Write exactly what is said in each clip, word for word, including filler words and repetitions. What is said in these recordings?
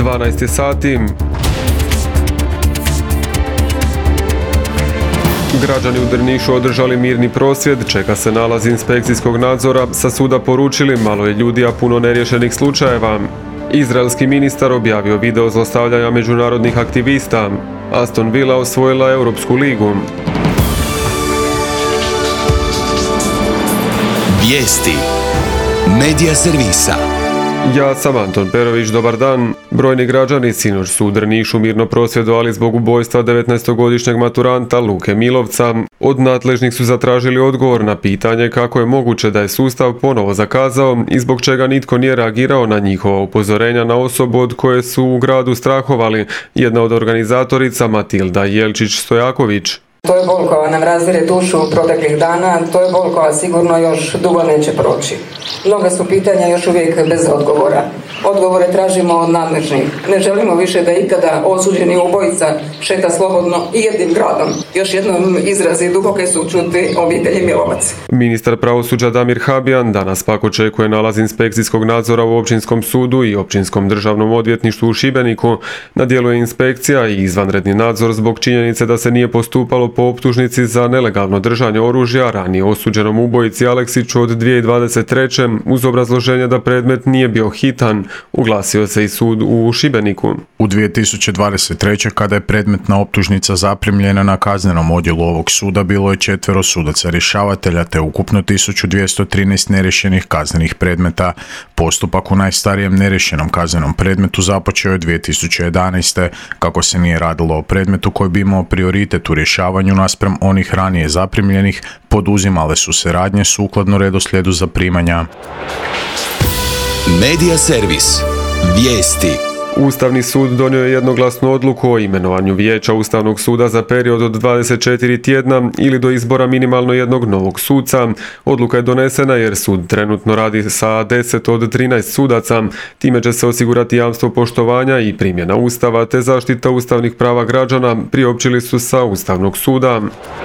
dvanaest je sati. Građani u Drnišu održali mirni prosvjed, čeka se nalaz inspekcijskog nadzora, sa suda poručili malo je ljudi, a puno neriješenih slučajeva. Izraelski ministar objavio video zlostavljanja međunarodnih aktivista. Aston Villa osvojila Europsku ligu. Vijesti Medija servisa. Ja sam Anton Perović, dobar dan. Brojni građani sinoć su u Drnišu mirno prosvjedovali zbog ubojstva devetnaestogodišnjeg maturanta Luke Milovca. Od nadležnih su zatražili odgovor na pitanje kako je moguće da je sustav ponovo zakazao i zbog čega nitko nije reagirao na njihova upozorenja na osobu od koje su u gradu strahovali. Jedna od organizatorica, Matilda Jelčić-Stojaković. To je bol koja nam razdire dušu proteklih dana, to je bol koja sigurno još dugo neće proći. Mnoga su pitanja još uvijek bez odgovora. Odgovore tražimo od nadležnih. Ne želimo više da ikada osuđeni ubojica šeta slobodno i jednim gradom. Još jednom izrazi duboke sućuti obitelji Milovac. Ministar pravosuđa Damir Habijan danas pak očekuje nalaz inspekcijskog nadzora u Općinskom sudu i Općinskom državnom odvjetništvu u Šibeniku. Na dijelu je inspekcija i izvanredni nadzor zbog činjenice da se nije postupalo po optužnici za nelegalno držanje oružja ranije osuđenom ubojici Aleksiću od dvije tisuće dvadeset treće uz obrazloženje da predmet nije bio hitan, uglasio se i sud u Šibeniku. U dvije tisuće dvadeset treće kada je predmetna optužnica zaprimljena na kaznenom odjelu ovog suda, bilo je četvero sudaca rješavatelja te ukupno tisuću dvjesto trinaest neriješenih kaznenih predmeta. Postupak u najstarijem neriješenom kaznenom predmetu započeo je dvije tisuće jedanaeste. Kako se nije radilo o predmetu koji bi imao prioritet u rješavanju naspram onih ranije zaprimljenih, poduzimale su se radnje sukladno redoslijedu zaprimanja. Medija servis. Vijesti. Ustavni sud donio je jednoglasnu odluku o imenovanju vijeća Ustavnog suda za period od dvadeset četiri tjedna ili do izbora minimalno jednog novog suca. Odluka je donesena jer sud trenutno radi sa deset od trinaest sudaca. Time će se osigurati jamstvo poštovanja i primjena Ustava te zaštita ustavnih prava građana, priopćili su sa Ustavnog suda.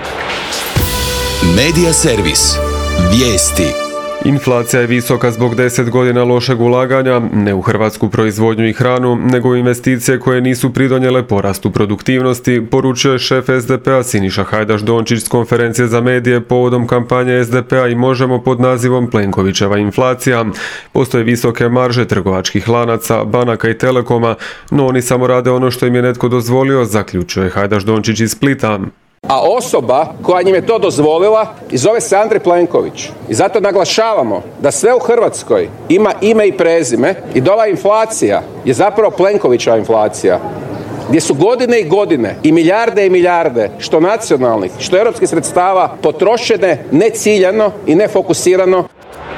Medija servis. Vijesti. Inflacija je visoka zbog deset godina lošeg ulaganja, ne u hrvatsku proizvodnju i hranu, nego u investicije koje nisu pridonijele porastu produktivnosti, poručio je šef es de pe a Siniša Hajdaš Dončić s konferencije za medije povodom kampanje es de pe a i Možemo pod nazivom Plenkovićeva inflacija. Postoje visoke marže trgovačkih lanaca, banaka i telekoma, no oni samo rade ono što im je netko dozvolio, zaključio je Hajdaš Dončić iz Splita. A osoba koja njim je to dozvolila i zove se Andrej Plenković. I zato naglašavamo da sve u Hrvatskoj ima ime i prezime i da ova inflacija je zapravo Plenkovićeva inflacija. Gdje su godine i godine i milijarde i milijarde što nacionalnih, što europskih sredstava potrošene neciljano i nefokusirano.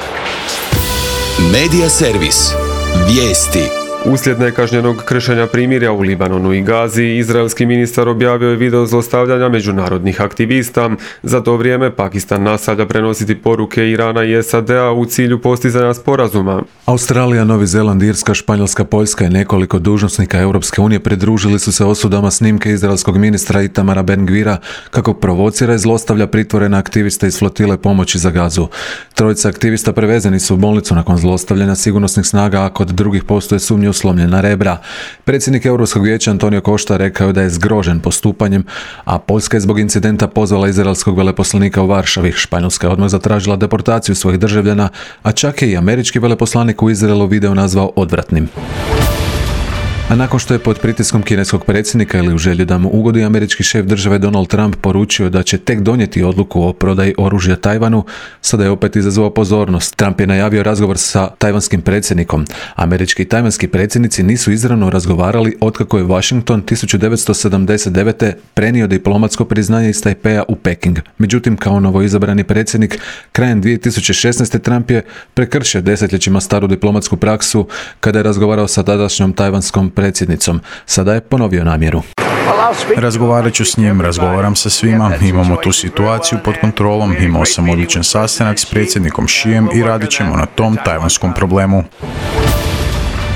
Medija servis. Vijesti. Uslijed nekažnjenog kršenja primirja u Libanonu i Gazi, izraelski ministar objavio je video zlostavljanja međunarodnih aktivista. Za to vrijeme Pakistan nastavlja prenositi poruke Irana i es a de a u cilju postizanja sporazuma. Australija, Novi Zeland, Irska, Španjolska, Poljska i nekoliko dužnosnika Europske unije pridružili su se osudama snimke izraelskog ministra Itamara Ben-Gvira kako provocira i zlostavlja pritvorene aktiviste iz flotile pomoći za Gazu. Trojica aktivista prevezeni su u bolnicu nakon zlostavljanja sigurnosnih snaga, a kod drugih postoje sumnje u slomljena rebra. Predsjednik Europskog vijeća Antonio Costa rekao je da je zgrožen postupanjem, a Poljska je zbog incidenta pozvala izraelskog veleposlanika u Varšavi. Španjolska je odmah zatražila deportaciju svojih državljana, a čak je i američki veleposlanik u Izraelu video nazvao odvratnim. A nakon što je pod pritiskom kineskog predsjednika ili u želji da mu ugodi, američki šef države Donald Trump poručio da će tek donijeti odluku o prodaji oružja Tajvanu, sada je opet izazvao pozornost. Trump je najavio razgovor sa tajvanskim predsjednikom. Američki i tajvanski predsjednici nisu izravno razgovarali otkako je Washington tisuću devetsto sedamdeset devete prenio diplomatsko priznanje iz Tajpeja u Peking. Međutim, kao novoizabrani predsjednik, krajem dvije tisuće šesnaeste Trump je prekršio desetljećima staru diplomatsku praksu kada je razgovarao sa tadašnjom tajvanskom predsjednicom. Sada je ponovio namjeru. Razgovarat ću s njim, razgovaram sa svima, imamo tu situaciju pod kontrolom, imao sam odličan sastanak s predsjednikom Xijem i radit ćemo na tom tajvanskom problemu.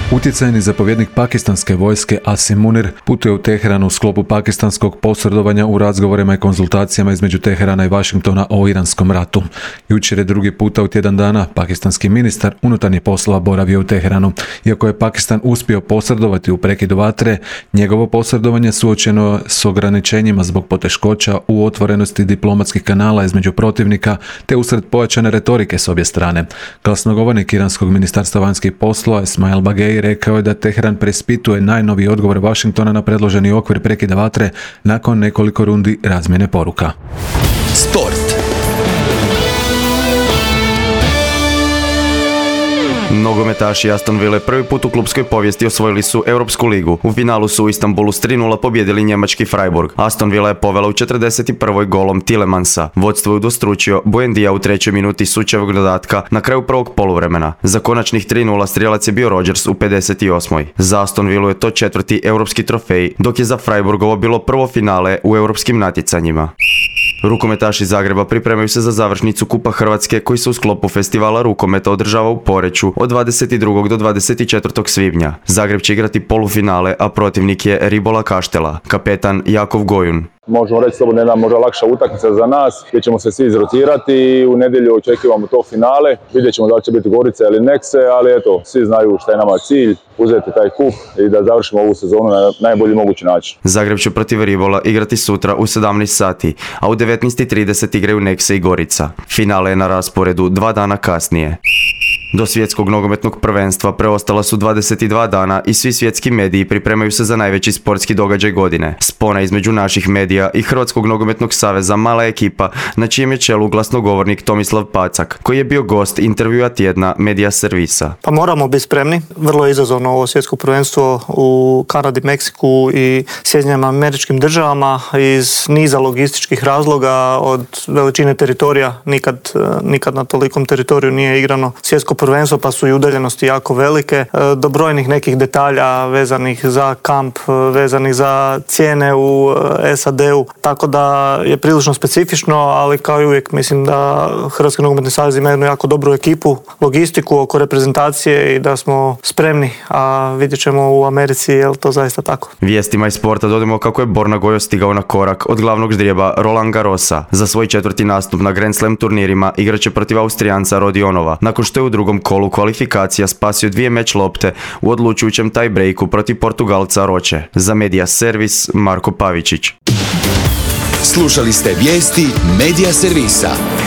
Utjecajni zapovjednik pakistanske vojske Asim Munir putuje u Teheran u sklopu pakistanskog posredovanja u razgovorima i konzultacijama između Teherana i Washingtona o iranskom ratu. Jučer je drugi puta u tjedan dana pakistanski ministar unutarnjih poslova boravio u Teheranu. Iako je Pakistan uspio posredovati u prekidu vatre, njegovo posredovanje suočeno s ograničenjima zbog poteškoća u otvorenosti diplomatskih kanala između protivnika te usred pojačane retorike s obje strane. Glasnogovornik iranskog ministarstva vanjskih poslova Ismail Bagei rekao je da Teheran preispituje najnoviji odgovor Washingtona na predloženi okvir prekida vatre nakon nekoliko rundi razmjene poruka. Sport. Nogometaši Aston Ville prvi put u klubskoj povijesti osvojili su Europsku ligu. U finalu su u Istanbulu s tri nula pobjedili njemački Freiburg. Aston Villa je povela u četrdeset prvoj golom Tillemansa. Vodstvo je udostručio Buendija u trećoj minuti sučevog dodatka na kraju prvog poluvremena. Za konačnih tri nula strijelac je bio Rodgers u pedeset osmoj. Za Aston Villu je to četvrti europski trofej, dok je za Freiburgovo bilo prvo finale u europskim natjecanjima. Rukometaši Zagreba pripremaju se za završnicu Kupa Hrvatske koji se u sklopu festivala rukometa održava u Poreču od dvadeset drugog do dvadeset četvrtog svibnja. Zagreb će igrati polufinale, a protivnik je Ribola Kaštela, kapetan Jakov Gojun. Možemo reći slobodno jedna možda lakša utakmica za nas, gdje ćemo se svi izrotirati i u nedjelju očekivamo to finale. Vidjet ćemo da li će biti Gorica ili Nekse, ali eto, svi znaju šta je nama cilj, uzeti taj kup i da završimo ovu sezonu na najbolji mogući način. Zagreb će protiv Ribola igrati sutra u sedamnaest sati, a u devetnaest trideset igraju Nekse i Gorica. Finale je na rasporedu dva dana kasnije. Do svjetskog nogometnog prvenstva preostala su dvadeset dva dana i svi svjetski mediji pripremaju se za najveći sportski događaj godine. Spona između naših medija i Hrvatskog nogometnog saveza mala ekipa, na čijem je čelu glasnogovornik Tomislav Pacak, koji je bio gost intervjua tjedna Medija servisa. Pa moramo biti spremni. Vrlo je izazovno ovo svjetsko prvenstvo u Kanadi, Meksiku i Sjedinjenim Američkim Državama iz niza logističkih razloga, od veličine teritorija. Nikad, nikad na tolikom teritoriju nije igrano svjetsko prvenstvo, pa su i udaljenosti jako velike, do brojnih nekih detalja vezanih za kamp, vezanih za cijene u S A D-u, tako da je prilično specifično, ali kao i uvijek mislim da Hrvatski nogometni savez ima jednu jako dobru ekipu, logistiku oko reprezentacije i da smo spremni, a vidjet ćemo u Americi je li to zaista tako. Vijestima iz sporta dodamo kako je Borna Gojo stigao na korak od glavnog ždrijeba Roland Garrosa. Za svoj četvrti nastup na Grand Slam turnirima igraće protiv Austrijanca Rodionova, nakon što je u drugom kolu kvalifikacija spasio dvije meč lopte u odlučujućem tie-breaku protiv Portugalca Roče. Za Medija servis Marko Pavičić. Slušali ste vijesti Medija servisa.